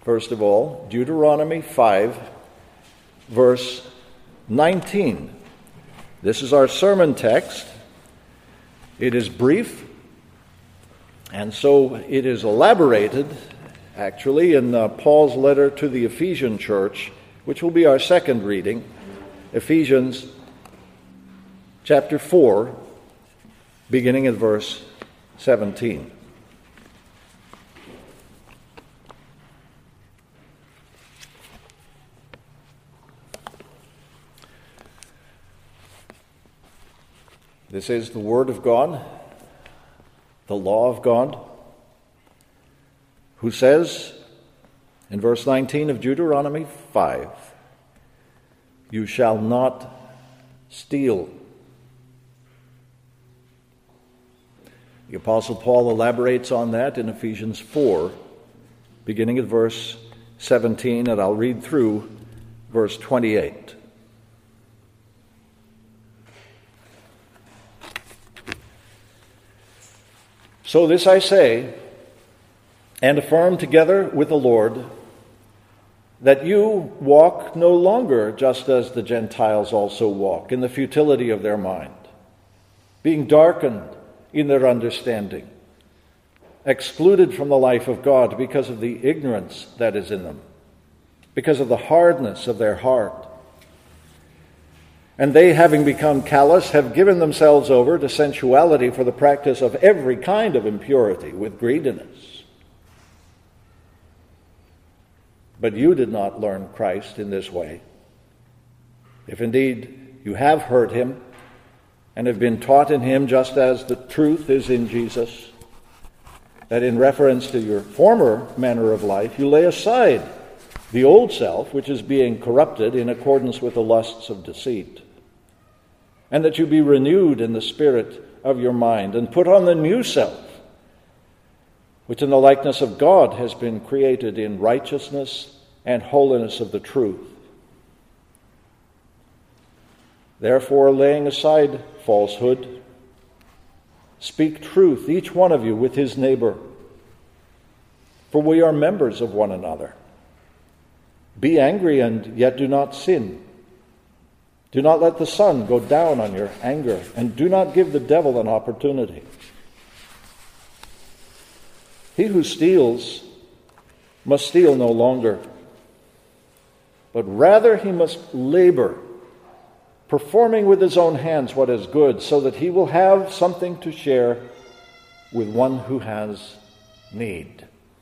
First of all, Deuteronomy 5, verse 19. This is our sermon text. It is brief, and so it is elaborated, actually, in Paul's letter to the Ephesian church, which will be our second reading, Ephesians chapter 4, beginning at verse 17. This is the Word of God, the law of God, who says in verse 19 of Deuteronomy 5, "You shall not steal." The Apostle Paul elaborates on that in Ephesians 4, beginning at verse 17, and I'll read through verse 28. "So this I say, and affirm together with the Lord, that you walk no longer just as the Gentiles also walk, in the futility of their mind, being darkened in their understanding, excluded from the life of God because of the ignorance that is in them, because of the hardness of their heart. And they, having become callous, have given themselves over to sensuality for the practice of every kind of impurity with greediness. But you did not learn Christ in this way. If indeed you have heard him and have been taught in him just as the truth is in Jesus, that in reference to your former manner of life you lay aside the old self, which is being corrupted in accordance with the lusts of deceit, and that you be renewed in the spirit of your mind, and put on the new self, which in the likeness of God has been created in righteousness and holiness of the truth. Therefore, laying aside falsehood, speak truth, each one of you with his neighbor, for we are members of one another. Be angry and yet do not sin. Do not let the sun go down on your anger, and do not give the devil an opportunity. He who steals must steal no longer, but rather he must labor, performing with his own hands what is good, so that he will have something to share with one who has need."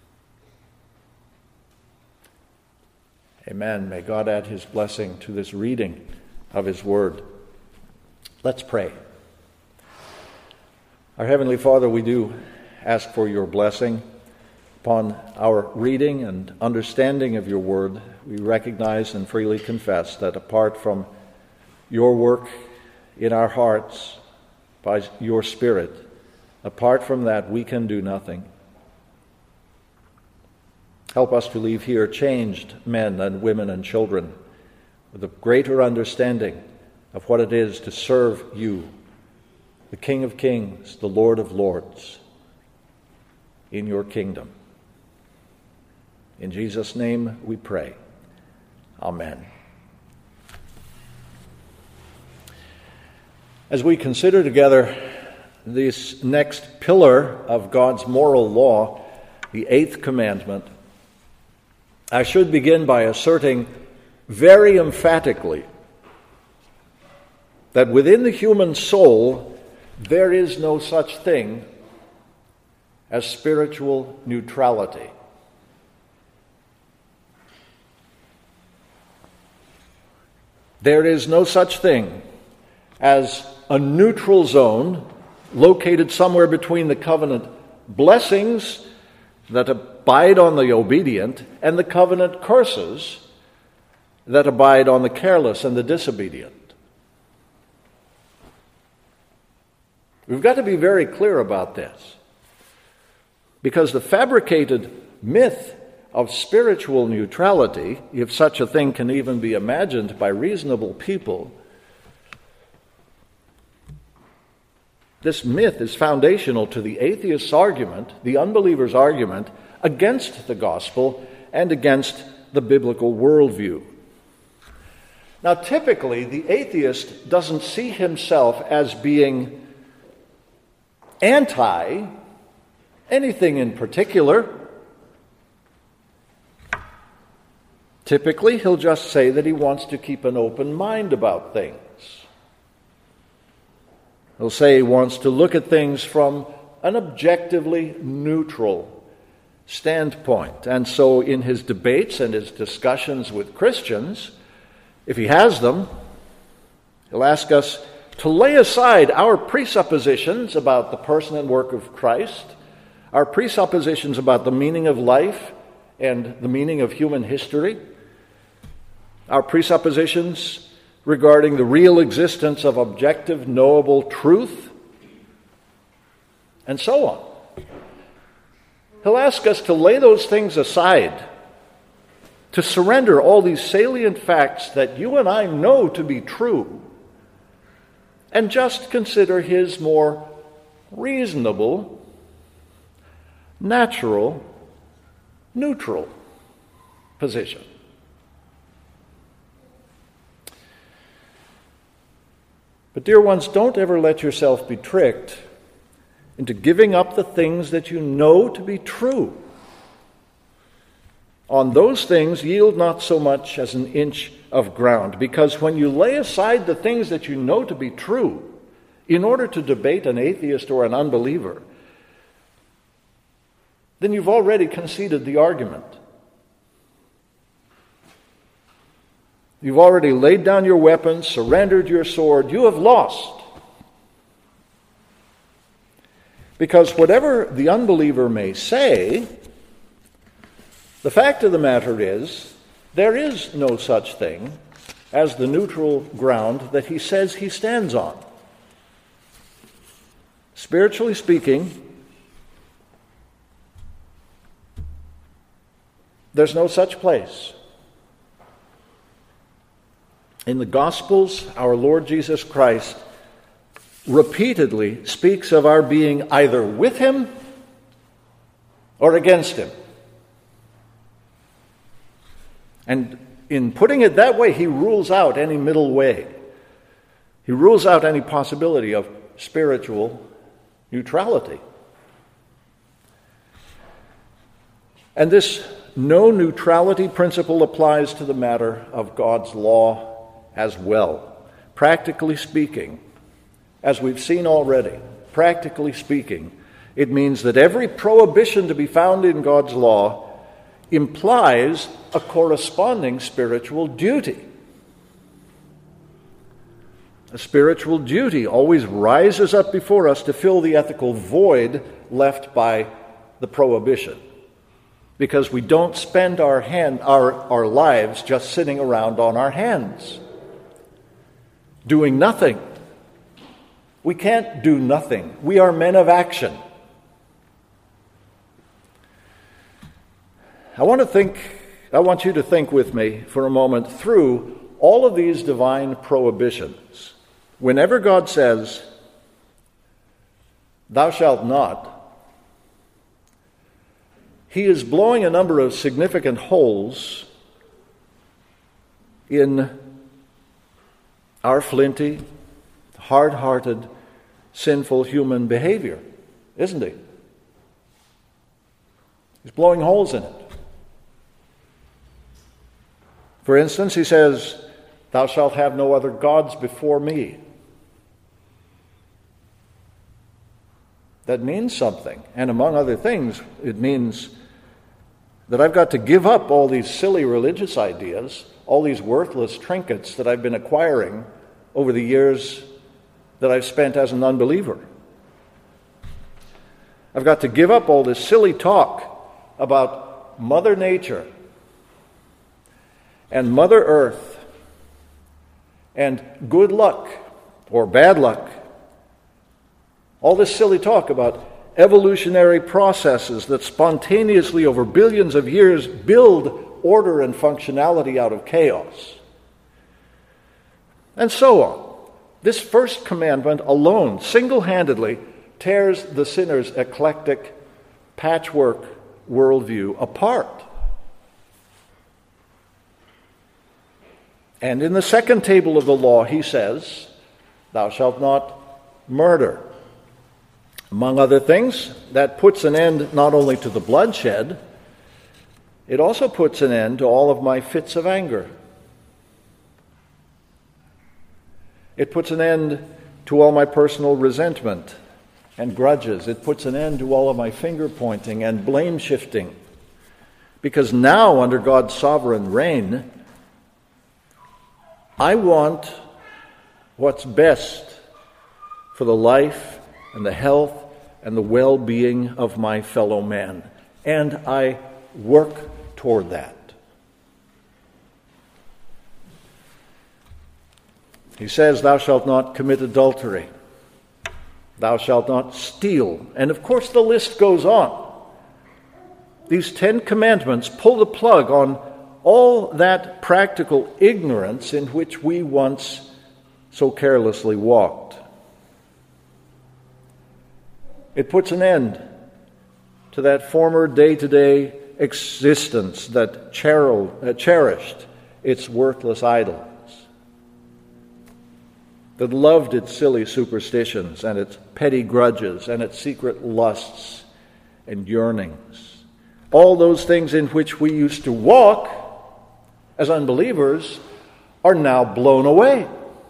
Amen. May God add his blessing to this reading of his word. Let's pray. Our Heavenly Father, we do ask for your blessing upon our reading and understanding of your word. We recognize and freely confess that apart from your work in our hearts by your Spirit, apart from that, we can do nothing. Help us to leave here changed men and women and children with a greater understanding of what it is to serve you, the King of Kings, the Lord of Lords, in your kingdom. In Jesus' name we pray. Amen. As we consider together this next pillar of God's moral law, the eighth commandment, I should begin by asserting very emphatically that within the human soul there is no such thing as spiritual neutrality. There is no such thing as a neutral zone located somewhere between the covenant blessings that abide on the obedient and the covenant curses that abide on the careless and the disobedient. We've got to be very clear about this, because the fabricated myth of spiritual neutrality, if such a thing can even be imagined by reasonable people, this myth is foundational to the atheist's argument, the unbeliever's argument, against the gospel and against the biblical worldview. Now, typically, the atheist doesn't see himself as being anti anything in particular. Typically, he'll just say that he wants to keep an open mind about things. He'll say he wants to look at things from an objectively neutral standpoint. And so in his debates and his discussions with Christians, if he has them, he'll ask us to lay aside our presuppositions about the person and work of Christ, our presuppositions about the meaning of life and the meaning of human history, our presuppositions regarding the real existence of objective, knowable truth, and so on. He'll ask us to lay those things aside, to surrender all these salient facts that you and I know to be true, and just consider his more reasonable, natural, neutral position. But dear ones, don't ever let yourself be tricked into giving up the things that you know to be true. On those things, yield not so much as an inch of ground, because when you lay aside the things that you know to be true in order to debate an atheist or an unbeliever, then you've already conceded the argument. You've already laid down your weapons, surrendered your sword. You have lost. Because whatever the unbeliever may say, the fact of the matter is, there is no such thing as the neutral ground that he says he stands on. Spiritually speaking, there's no such place. In the Gospels, our Lord Jesus Christ repeatedly speaks of our being either with him or against him. And in putting it that way, he rules out any middle way. He rules out any possibility of spiritual neutrality. And this no neutrality principle applies to the matter of God's law as well. Practically speaking, as we've seen already, practically speaking, it means that every prohibition to be found in God's law implies a corresponding spiritual duty. A spiritual duty always rises up before us to fill the ethical void left by the prohibition, because we don't spend our lives just sitting around on our hands, doing nothing. We can't do nothing. We are men of action. I want you to think with me for a moment through all of these divine prohibitions. Whenever God says, "Thou shalt not," he is blowing a number of significant holes in our flinty, hard-hearted, sinful human behavior, isn't he? He's blowing holes in it. For instance, he says, "Thou shalt have no other gods before me." That means something. And among other things, it means that I've got to give up all these silly religious ideas, all these worthless trinkets that I've been acquiring over the years that I've spent as an unbeliever. I've got to give up all this silly talk about Mother Nature and Mother Earth and good luck or bad luck. All this silly talk about evolutionary processes that spontaneously over billions of years build order and functionality out of chaos. And so on. This first commandment alone, single-handedly, tears the sinner's eclectic patchwork worldview apart. And in the second table of the law, he says, thou shalt not murder. Among other things, that puts an end not only to the bloodshed, it also puts an end to all of my fits of anger. It puts an end to all my personal resentment and grudges. It puts an end to all of my finger pointing and blame shifting. Because now, under God's sovereign reign, I want what's best for the life and the health and the well-being of my fellow man. And I work toward that. He says, thou shalt not commit adultery. Thou shalt not steal. And of course the list goes on. These 10 commandments pull the plug on all that practical ignorance in which we once so carelessly walked. It puts an end to that former day-to-day existence that cherished its worthless idols, that loved its silly superstitions and its petty grudges and its secret lusts and yearnings. All those things in which we used to walk as unbelievers are now blown away.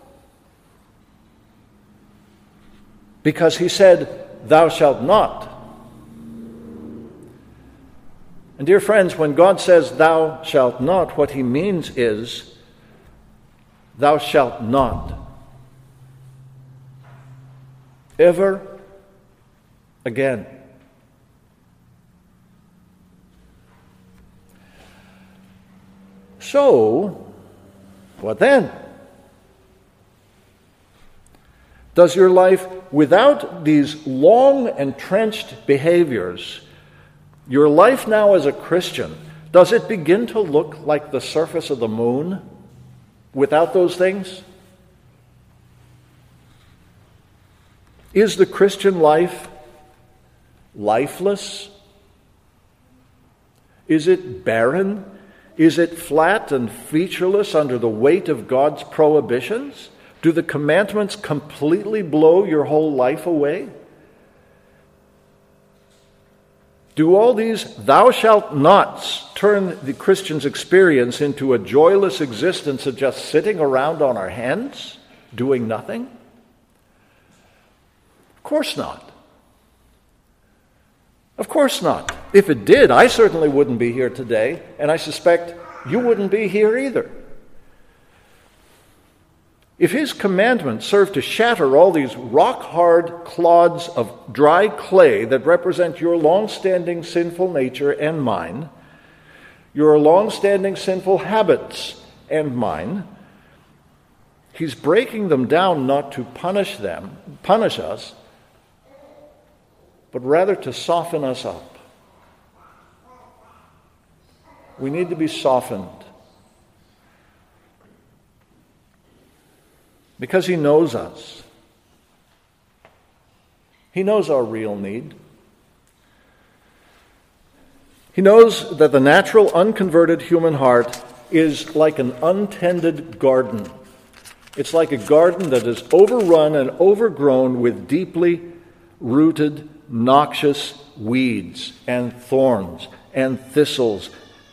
Because he said, thou shalt not. And dear friends, when God says thou shalt not, what he means is thou shalt not ever again. So, what then? Does your life, without these long entrenched behaviors, your life now as a Christian, does it begin to look like the surface of the moon without those things? Is the Christian life lifeless? Is it barren? Is it flat and featureless under the weight of God's prohibitions? Do the commandments completely blow your whole life away? Do all these thou shalt nots turn the Christian's experience into a joyless existence of just sitting around on our hands, doing nothing? Of course not. Of course not. If it did, I certainly wouldn't be here today, and I suspect you wouldn't be here either. If his commandments serve to shatter all these rock-hard clods of dry clay that represent your long-standing sinful nature and mine, your long-standing sinful habits and mine, he's breaking them down not to punish us, but rather to soften us up. We need to be softened. Because he knows us. He knows our real need. He knows that the natural, unconverted human heart is like an untended garden. It's like a garden that is overrun and overgrown with deeply rooted, noxious weeds and thorns and thistles.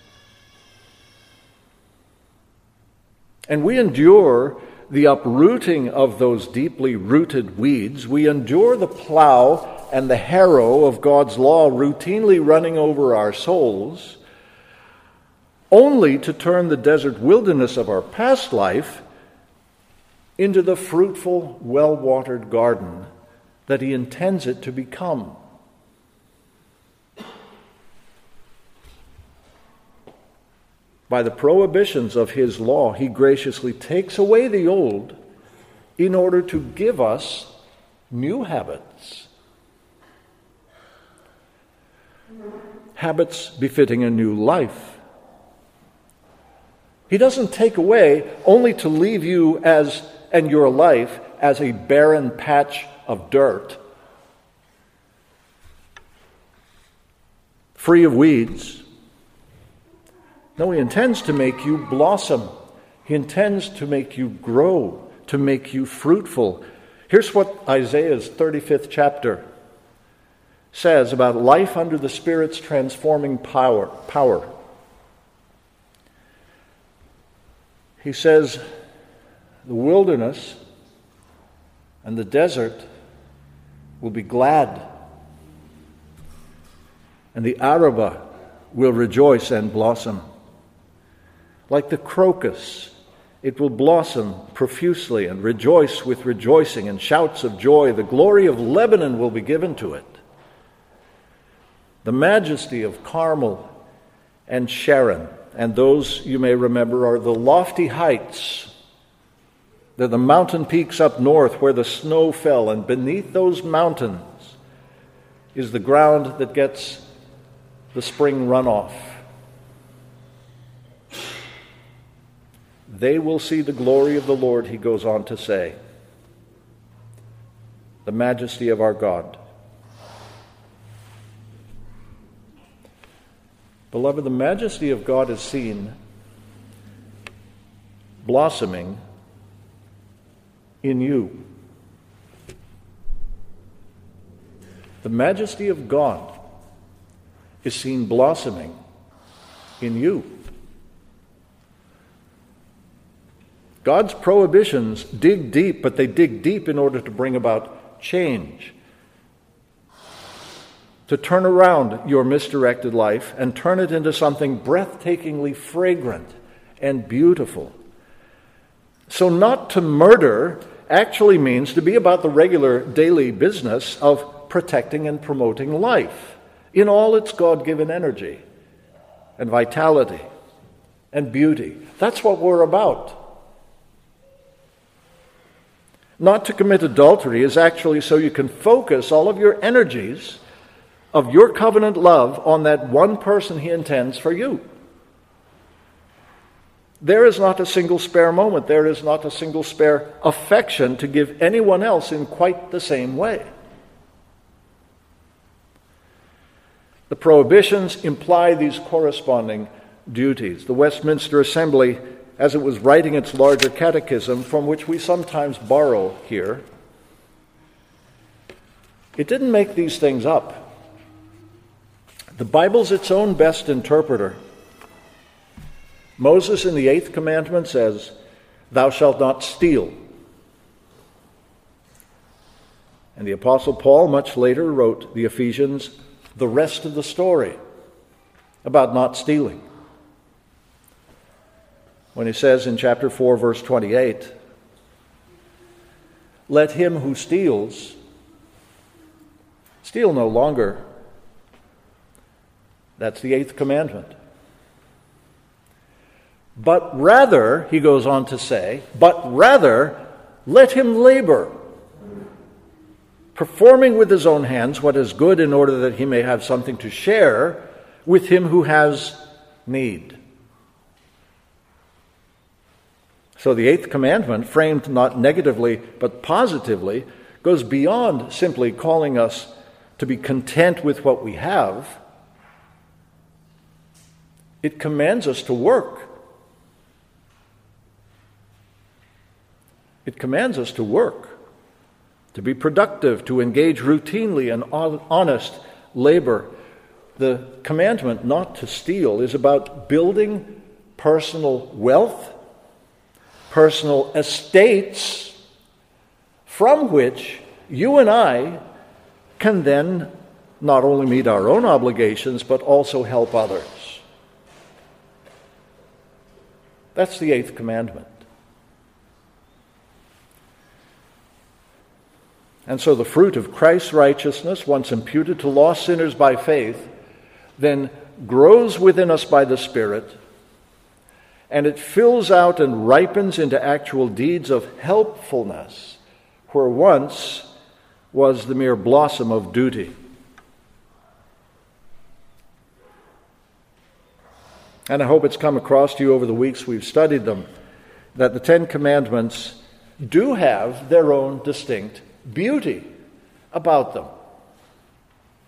And we endure the uprooting of those deeply rooted weeds. We endure the plow and the harrow of God's law routinely running over our souls, only to turn the desert wilderness of our past life into the fruitful, well-watered garden that he intends it to become. By the prohibitions of his law, he graciously takes away the old in order to give us new habits. Habits befitting a new life. He doesn't take away only to leave you and your life as a barren patch of dirt, free of weeds. No, he intends to make you blossom He intends to make you grow, to make you fruitful. Here's what Isaiah's 35th chapter says about life under the Spirit's transforming power. He says, the wilderness and the desert will be glad, and the Arabah will rejoice and blossom. Like the crocus, it will blossom profusely and rejoice with rejoicing and shouts of joy. The glory of Lebanon will be given to it. The majesty of Carmel and Sharon, and those, you may remember, are the lofty heights. They're the mountain peaks up north where the snow fell, and beneath those mountains is the ground that gets the spring runoff. They will see the glory of the Lord, he goes on to say, the majesty of our God. Beloved, the majesty of God is seen blossoming in you. The majesty of God is seen blossoming in you. God's prohibitions dig deep, but they dig deep in order to bring about change. To turn around your misdirected life and turn it into something breathtakingly fragrant and beautiful. So not to murder actually means to be about the regular daily business of protecting and promoting life in all its God-given energy and vitality and beauty. That's what we're about. Not to commit adultery is actually so you can focus all of your energies of your covenant love on that one person he intends for you. There is not a single spare moment. There is not a single spare affection to give anyone else in quite the same way. The prohibitions imply these corresponding duties. The Westminster Assembly, as it was writing its larger catechism, from which we sometimes borrow here, it didn't make these things up. The Bible's its own best interpreter. Moses in the 8th commandment says, "Thou shalt not steal." And the Apostle Paul much later wrote the Ephesians the rest of the story about not stealing. When he says in chapter 4, verse 28, "Let him who steals steal no longer." That's the 8th commandment. But rather, he goes on to say, let him labor, performing with his own hands what is good in order that he may have something to share with him who has need. So the 8th commandment, framed not negatively but positively, goes beyond simply calling us to be content with what we have. It commands us to work. It commands us to work, to be productive, to engage routinely in honest labor. The commandment not to steal is about building personal wealth, personal estates, from which you and I can then not only meet our own obligations, but also help others. That's the 8th commandment. And so the fruit of Christ's righteousness, once imputed to lost sinners by faith, then grows within us by the Spirit, and it fills out and ripens into actual deeds of helpfulness, where once was the mere blossom of duty. And I hope it's come across to you over the weeks we've studied them, that the 10 Commandments do have their own distinct beauty about them.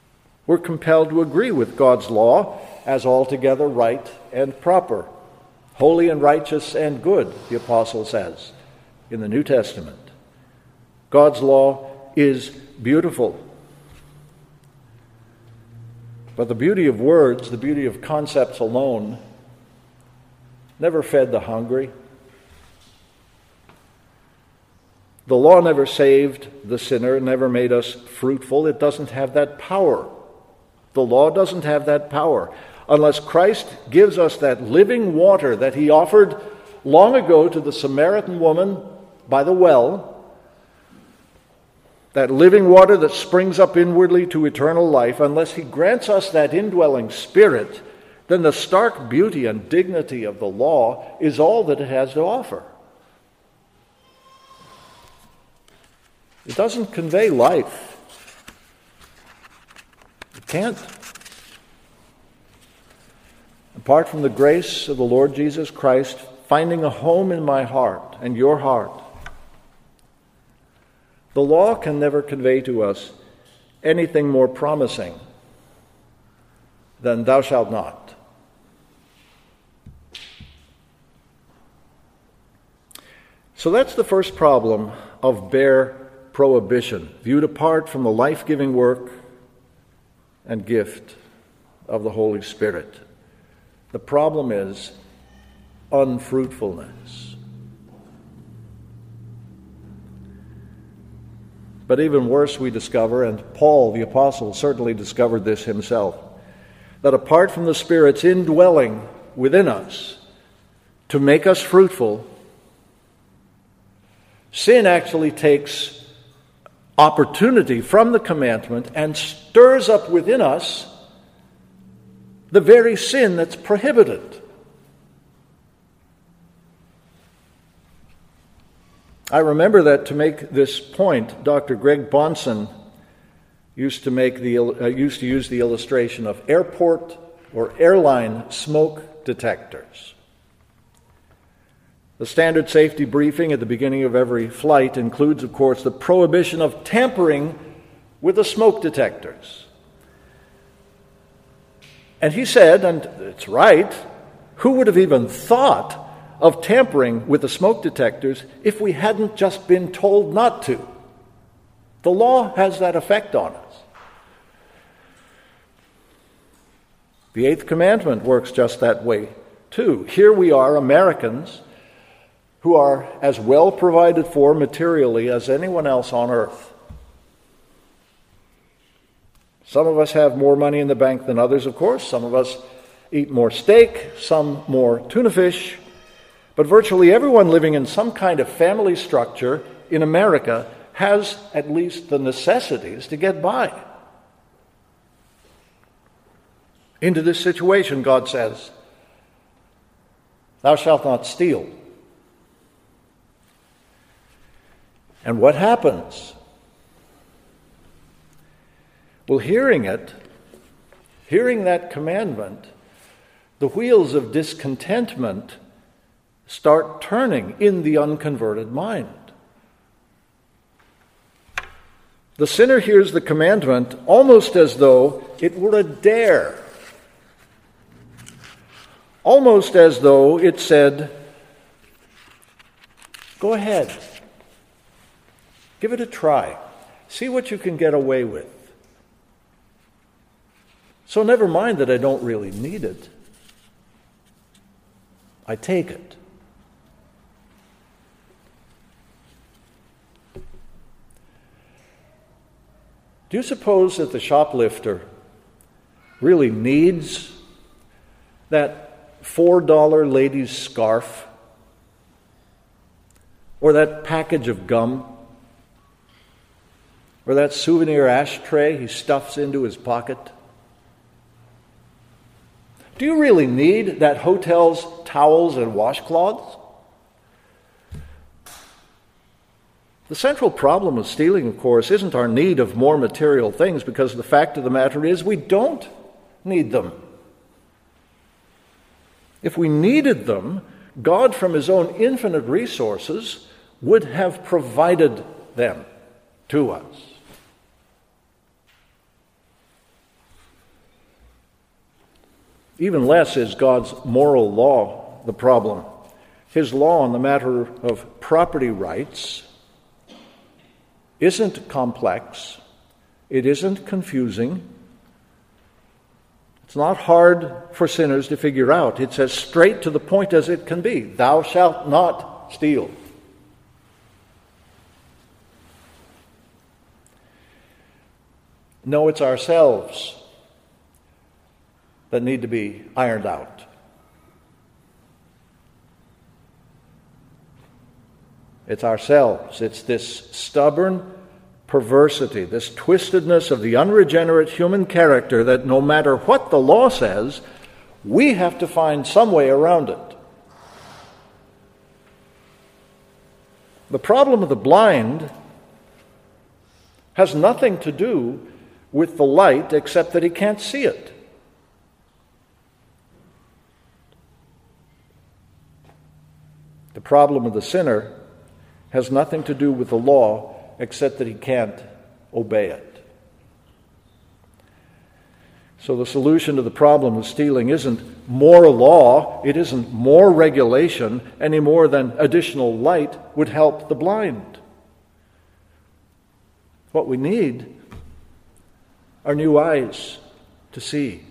We're compelled to agree with God's law as altogether right and proper. holy and righteous and good, the apostle says in the New Testament. God's law is beautiful. But the beauty of words, the beauty of concepts alone, never fed the hungry. The law never saved the sinner, never made us fruitful. It doesn't have that power. The law doesn't have that power. Unless Christ gives us that living water that he offered long ago to the Samaritan woman by the well, that living water that springs up inwardly to eternal life, unless he grants us that indwelling Spirit, then the stark beauty and dignity of the law is all that it has to offer. It doesn't convey life. It can't. Apart from the grace of the Lord Jesus Christ finding a home in my heart and your heart, the law can never convey to us anything more promising than thou shalt not. So that's the first problem of bare prohibition, viewed apart from the life-giving work and gift of the Holy Spirit. The problem is unfruitfulness. But even worse, we discover, and Paul the apostle certainly discovered this himself, that apart from the Spirit's indwelling within us to make us fruitful, sin actually takes opportunity from the commandment and stirs up within us the very sin that's prohibited. I remember that to make this point, Dr. Greg Bonson used to use the illustration of airport or airline smoke detectors. The standard safety briefing at the beginning of every flight includes, of course, the prohibition of tampering with the smoke detectors. And he said, and it's right, who would have even thought of tampering with the smoke detectors if we hadn't just been told not to? The law has that effect on us. The eighth commandment works just that way, too. Here we are, Americans, who are as well provided for materially as anyone else on earth. Some of us have more money in the bank than others, of course. Some of us eat more steak, some more tuna fish. But virtually everyone living in some kind of family structure in America has at least the necessities to get by. Into this situation, God says, thou shalt not steal. And what happens? Well, hearing that commandment, the wheels of discontentment start turning in the unconverted mind. The sinner hears the commandment almost as though it were a dare. Almost as though it said, go ahead. Give it a try. See what you can get away with. So never mind that I don't really need it. I take it. Do you suppose that the shoplifter really needs that $4 lady's scarf? Or that package of gum? Or that souvenir ashtray he stuffs into his pocket? Do you really need that hotel's towels and washcloths? The central problem of stealing, of course, isn't our need of more material things, because the fact of the matter is we don't need them. If we needed them, God, from his own infinite resources, would have provided them to us. Even less is God's moral law the problem. His law on the matter of property rights isn't complex. It isn't confusing. It's not hard for sinners to figure out. It's as straight to the point as it can be. Thou shalt not steal. No, it's ourselves that need to be ironed out. It's ourselves. It's this stubborn perversity, this twistedness of the unregenerate human character that no matter what the law says, we have to find some way around it. The problem of the blind has nothing to do with the light except that he can't see it. The problem of the sinner has nothing to do with the law except that he can't obey it. So the solution to the problem of stealing isn't more law, it isn't more regulation, any more than additional light would help the blind. What we need are new eyes to see.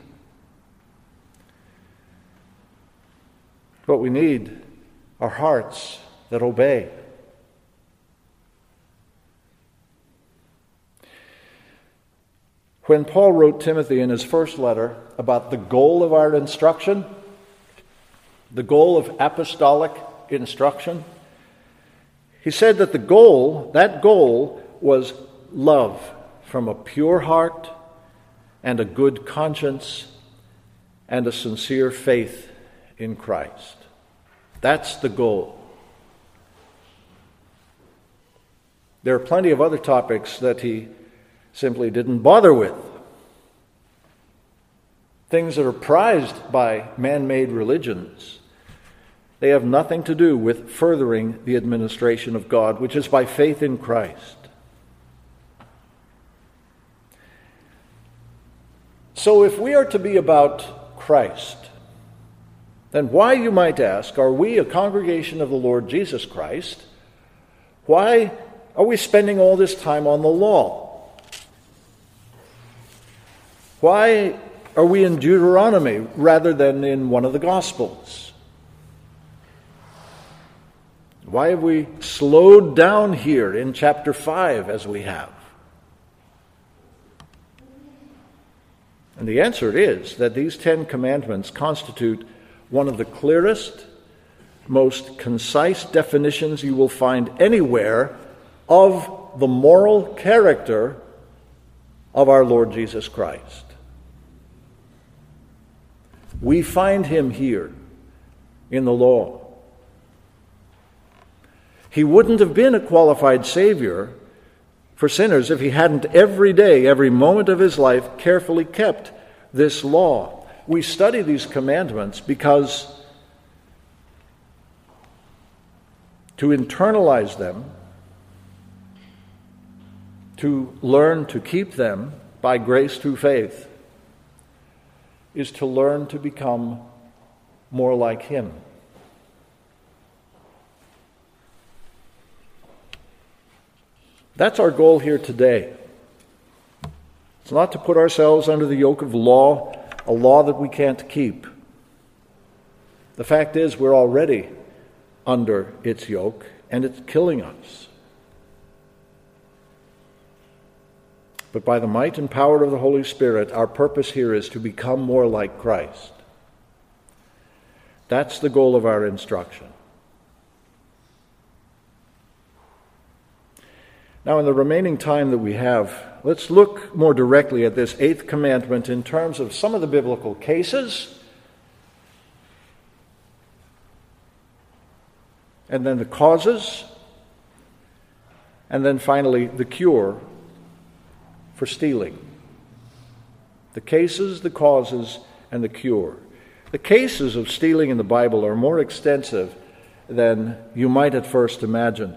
What we need are hearts that obey. When Paul wrote Timothy in his first letter about the goal of our instruction, the goal of apostolic instruction, he said that that goal was love from a pure heart and a good conscience and a sincere faith in Christ. That's the goal. There are plenty of other topics that he simply didn't bother with. Things that are prized by man-made religions. They have nothing to do with furthering the administration of God, which is by faith in Christ. So if we are to be about Christ, then why, you might ask, are we a congregation of the Lord Jesus Christ? Why are we spending all this time on the law? Why are we in Deuteronomy rather than in one of the Gospels? Why have we slowed down here in chapter 5 as we have? And the answer is that these 10 commandments constitute one of the clearest, most concise definitions you will find anywhere of the moral character of our Lord Jesus Christ. We find him here in the law. He wouldn't have been a qualified Savior for sinners if he hadn't every day, every moment of his life, carefully kept this law. We study these commandments because to internalize them, to learn to keep them by grace through faith, is to learn to become more like him. That's our goal here today. It's not to put ourselves under the yoke of law, a law that we can't keep. The fact is, we're already under its yoke, and it's killing us. But by the might and power of the Holy Spirit, our purpose here is to become more like Christ. That's the goal of our instruction. Now, in the remaining time that we have, let's look more directly at this 8th commandment in terms of some of the biblical cases, and then the causes, and then finally the cure for stealing. The cases, the causes, and the cure. The cases of stealing in the Bible are more extensive than you might at first imagine.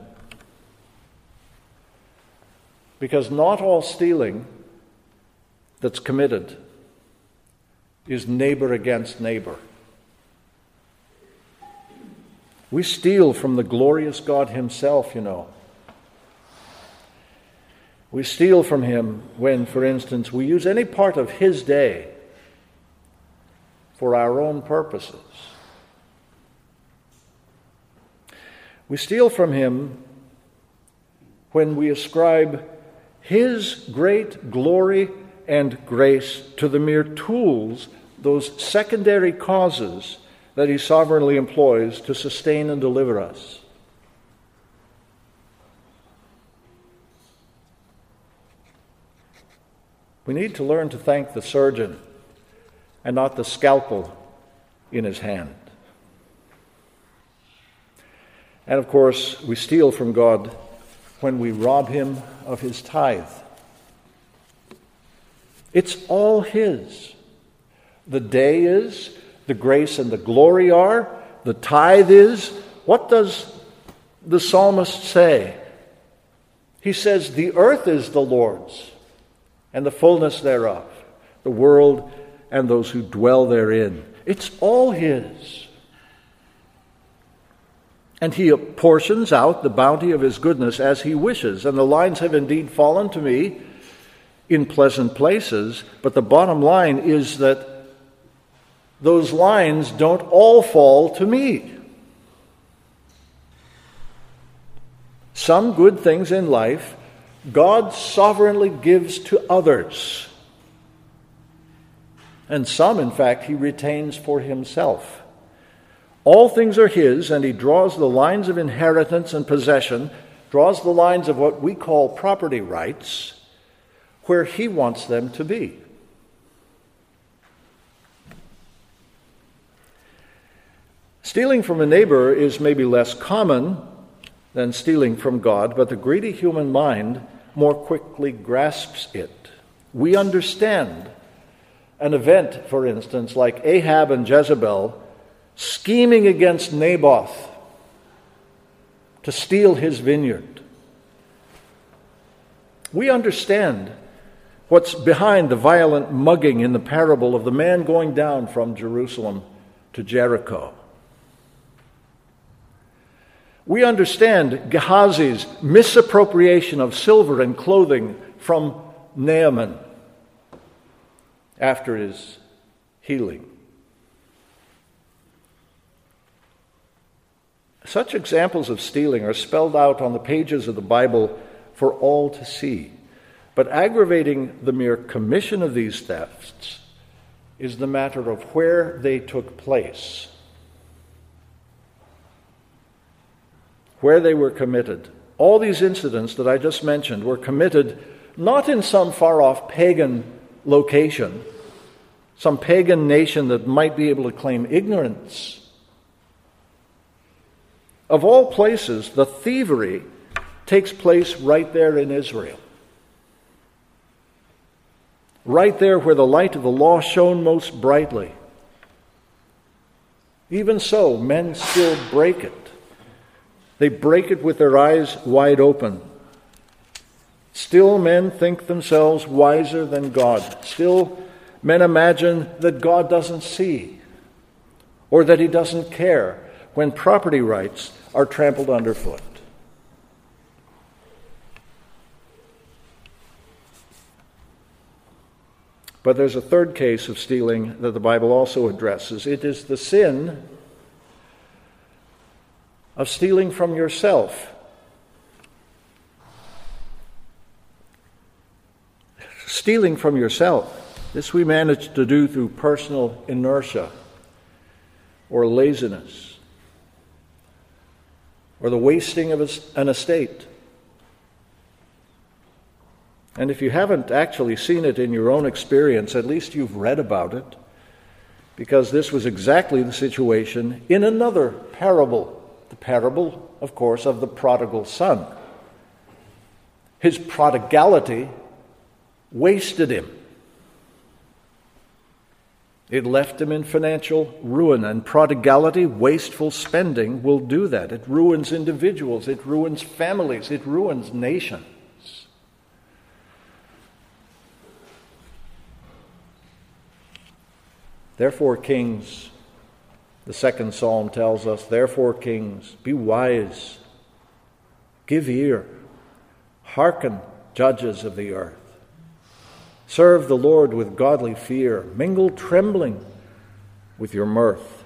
Because not all stealing that's committed is neighbor against neighbor. We steal from the glorious God himself, you know. We steal from him when, for instance, we use any part of his day for our own purposes. We steal from him when we ascribe his great glory and grace to the mere tools, those secondary causes that he sovereignly employs to sustain and deliver us. We need to learn to thank the surgeon and not the scalpel in his hand. And of course, we steal from God when we rob him of his tithe. It's all his. The day is, the grace and the glory are, the tithe is. What does the psalmist say? He says, the earth is the Lord's, and the fullness thereof, the world and those who dwell therein. It's all his. And he apportions out the bounty of his goodness as he wishes. And the lines have indeed fallen to me in pleasant places, but the bottom line is that those lines don't all fall to me. Some good things in life God sovereignly gives to others. And some, in fact, he retains for himself. All things are his, and he draws the lines of inheritance and possession, draws the lines of what we call property rights, where he wants them to be. Stealing from a neighbor is maybe less common than stealing from God, but the greedy human mind more quickly grasps it. We understand an event, for instance, like Ahab and Jezebel scheming against Naboth to steal his vineyard. We understand what's behind the violent mugging in the parable of the man going down from Jerusalem to Jericho. We understand Gehazi's misappropriation of silver and clothing from Naaman after his healing. Such examples of stealing are spelled out on the pages of the Bible for all to see. But aggravating the mere commission of these thefts is the matter of where they took place, where they were committed. All these incidents that I just mentioned were committed not in some far-off pagan location, some pagan nation that might be able to claim ignorance. Of all places, the thievery takes place right there in Israel. Right there where the light of the law shone most brightly. Even so, men still break it. They break it with their eyes wide open. Still, men think themselves wiser than God. Still, men imagine that God doesn't see or that he doesn't care when property rights are trampled underfoot. But there's a third case of stealing that the Bible also addresses. It is the sin of stealing from yourself. Stealing from yourself. This we manage to do through personal inertia or laziness or the wasting of an estate. And if you haven't actually seen it in your own experience, at least you've read about it, because this was exactly the situation in another parable. The parable, of course, of the prodigal son. His prodigality wasted him. It left him in financial ruin, and prodigality, wasteful spending, will do that. It ruins individuals, it ruins families, it ruins nations. Therefore, kings, The second psalm tells us, "Therefore, kings, be wise, give ear, hearken, judges of the earth. Serve the Lord with godly fear, mingle trembling with your mirth."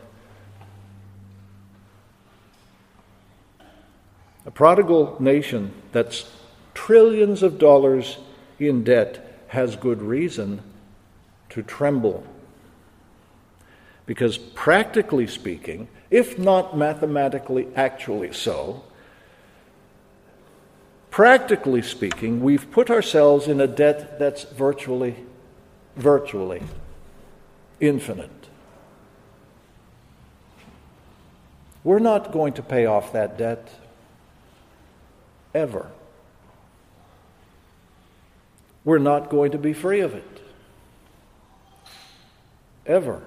A prodigal nation that's trillions of dollars in debt has good reason to tremble. Because practically speaking, if not mathematically actually so, practically speaking, we've put ourselves in a debt that's virtually infinite. We're not going to pay off that debt ever. We're not going to be free of it ever.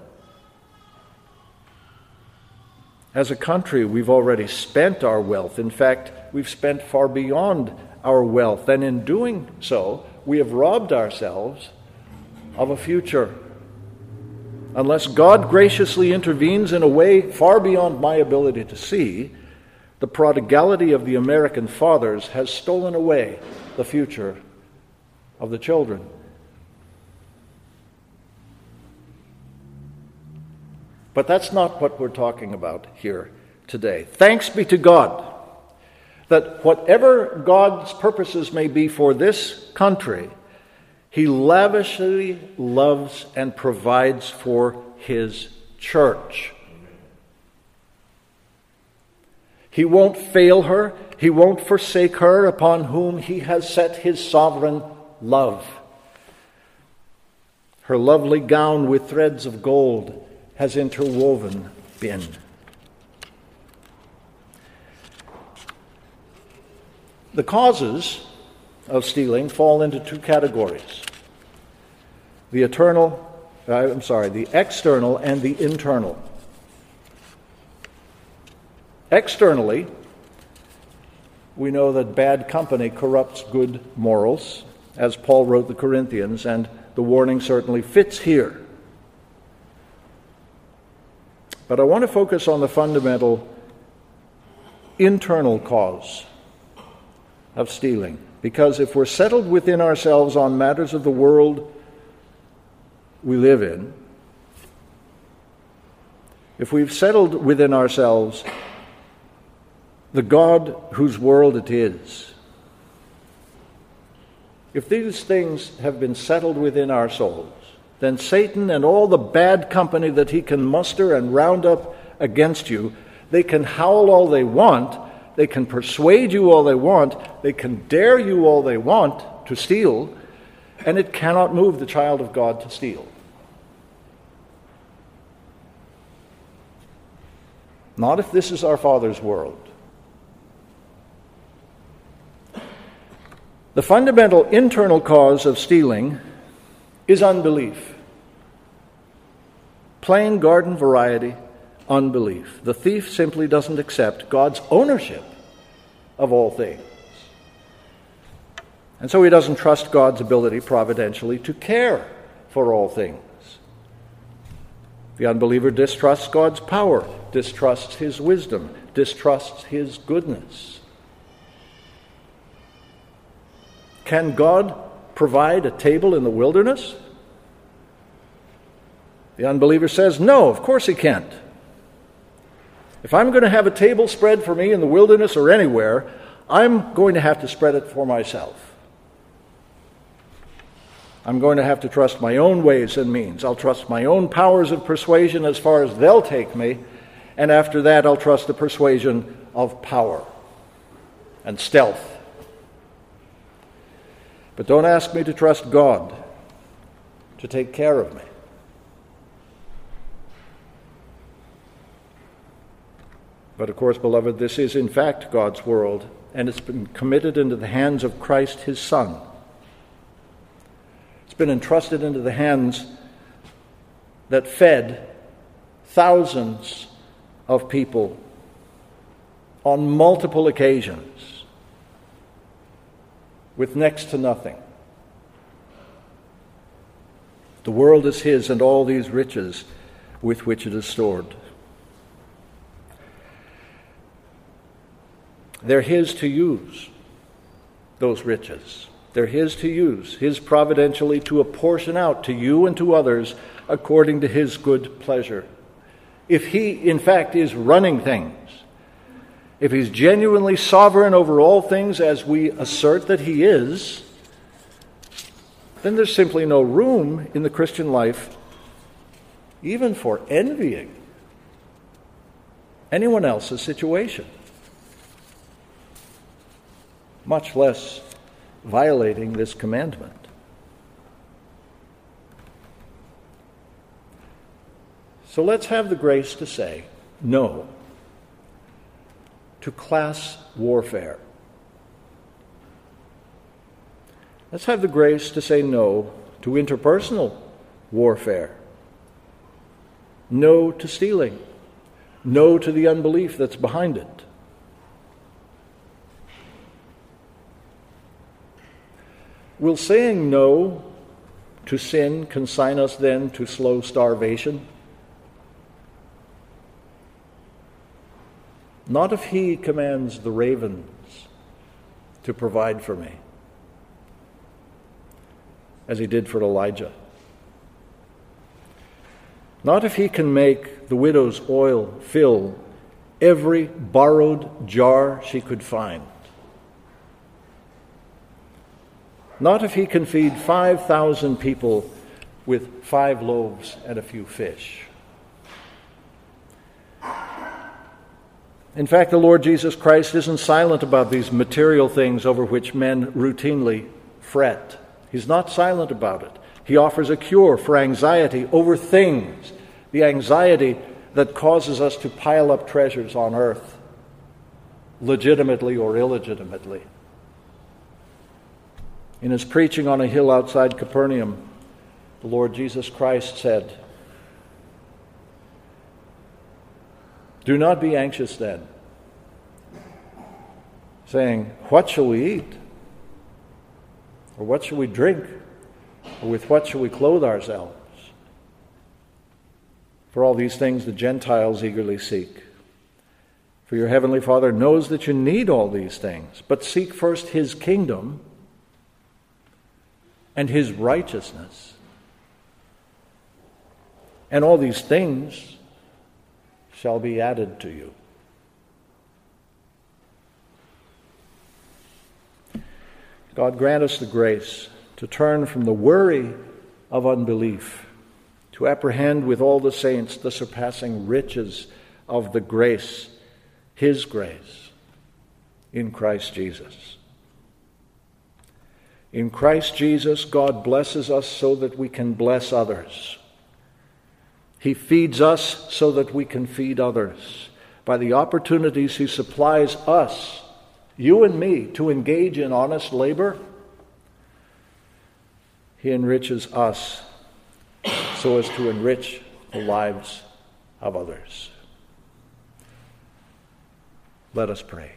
As a country, we've already spent our wealth. In fact, we've spent far beyond our wealth. And in doing so, we have robbed ourselves of a future. Unless God graciously intervenes in a way far beyond my ability to see, the prodigality of the American fathers has stolen away the future of the children. But that's not what we're talking about here today. Thanks be to God that whatever God's purposes may be for this country, He lavishly loves and provides for His church. He won't fail her. He won't forsake her upon whom He has set His sovereign love. Her lovely gown with threads of gold has interwoven been. The causes of stealing fall into two categories. The external and the internal. Externally, we know that bad company corrupts good morals, as Paul wrote the Corinthians, and the warning certainly fits here. But I want to focus on the fundamental internal cause of stealing. Because if we're settled within ourselves on matters of the world we live in, if we've settled within ourselves the God whose world it is, if these things have been settled within our souls, then Satan and all the bad company that he can muster and round up against you, they can howl all they want, they can persuade you all they want, they can dare you all they want to steal, and it cannot move the child of God to steal. Not if this is our Father's world. The fundamental internal cause of stealing is unbelief. Plain garden variety unbelief. The thief simply doesn't accept God's ownership of all things. And so he doesn't trust God's ability providentially to care for all things. The unbeliever distrusts God's power, distrusts His wisdom, distrusts His goodness. Can God provide a table in the wilderness? The unbeliever says, no, of course He can't. If I'm going to have a table spread for me in the wilderness or anywhere, I'm going to have to spread it for myself. I'm going to have to trust my own ways and means. I'll trust my own powers of persuasion as far as they'll take me, and after that I'll trust the persuasion of power and stealth. But don't ask me to trust God to take care of me. But of course, beloved, this is in fact God's world, and it's been committed into the hands of Christ, His Son. It's been entrusted into the hands that fed thousands of people on multiple occasions with next to nothing. The world is His and all these riches with which it is stored. They're His to use, those riches. They're His to use, His providentially to apportion out to you and to others according to His good pleasure. If He, in fact, is running things, if He's genuinely sovereign over all things as we assert that He is, then there's simply no room in the Christian life even for envying anyone else's situation, much less violating this commandment. So let's have the grace to say no to class warfare. Let's have the grace to say no to interpersonal warfare. No to stealing. No to the unbelief that's behind it. Will saying no to sin consign us then to slow starvation? Not if He commands the ravens to provide for me, as He did for Elijah. Not if He can make the widow's oil fill every borrowed jar she could find. Not if He can feed 5,000 people with 5 loaves and a few fish. In fact, the Lord Jesus Christ isn't silent about these material things over which men routinely fret. He's not silent about it. He offers a cure for anxiety over things, the anxiety that causes us to pile up treasures on earth, legitimately or illegitimately. In His preaching on a hill outside Capernaum, the Lord Jesus Christ said, "Do not be anxious then, saying, what shall we eat? Or what shall we drink? Or with what shall we clothe ourselves? For all these things the Gentiles eagerly seek. For your heavenly Father knows that you need all these things, but seek first His kingdom and His righteousness, and all these things shall be added to you." God grant us the grace to turn from the worry of unbelief, to apprehend with all the saints the surpassing riches of the grace, His grace, in Christ Jesus. In Christ Jesus, God blesses us so that we can bless others. He feeds us so that we can feed others. By the opportunities He supplies us, you and me, to engage in honest labor, He enriches us so as to enrich the lives of others. Let us pray.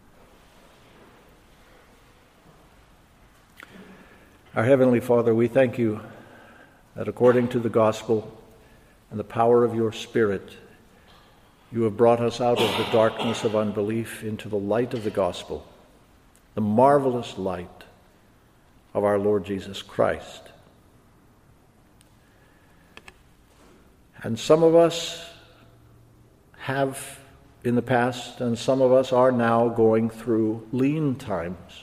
Our Heavenly Father, we thank You that according to the gospel and the power of Your Spirit, You have brought us out of the darkness of unbelief into the light of the gospel, the marvelous light of our Lord Jesus Christ. And some of us have in the past, and some of us are now going through lean times.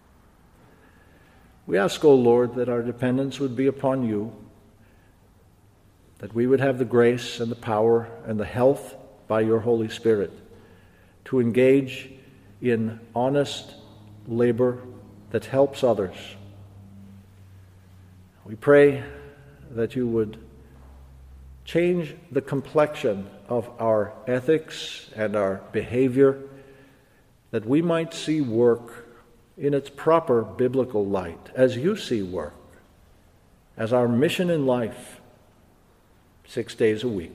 We ask, O Lord, that our dependence would be upon You, that we would have the grace and the power and the health by Your Holy Spirit to engage in honest labor that helps others. We pray that You would change the complexion of our ethics and our behavior, that we might see work in its proper biblical light, as You see work, as our mission in life, 6 days a week.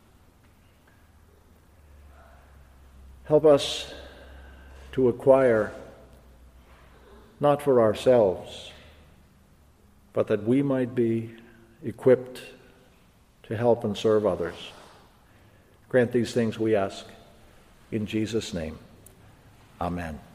Help us to acquire, not for ourselves, but that we might be equipped to help and serve others. Grant these things, we ask, in Jesus' name. Amen.